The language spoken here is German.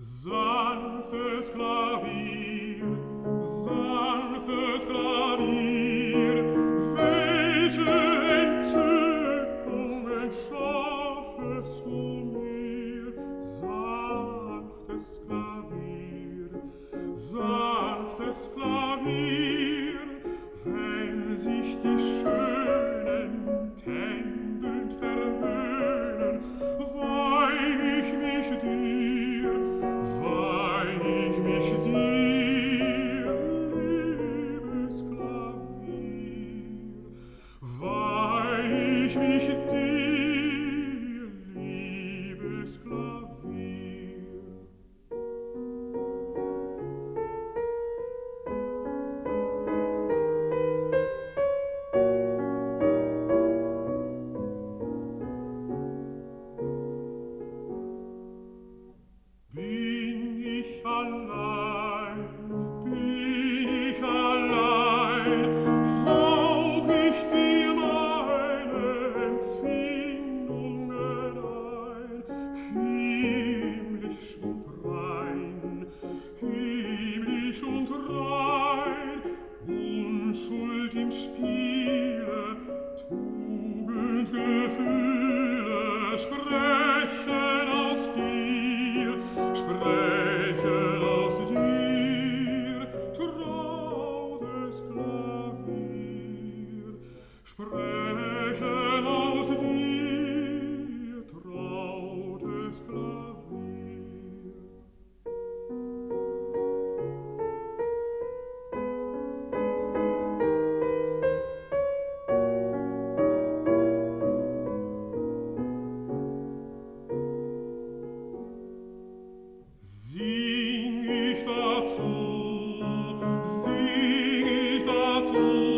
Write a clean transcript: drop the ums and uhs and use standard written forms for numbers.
Sanftes Klavier, sanftes Klavier, welche Entzückungen schaffest du mir? Sanftes Klavier, wenn sich die Schönen tändelnd verwöhnen, weih ich mich dir, liebes Klavier, weih ich mich dir, liebes Klavier. Bin ich allein, hauch ich dir meine Empfindungen ein, himmlisch und rein, Unschuld im Spiele, Tugend, Gefühle sprechen aus dir, trautes Klavier, sprechen aus dir, trautes Klavier. Sing ich dazu,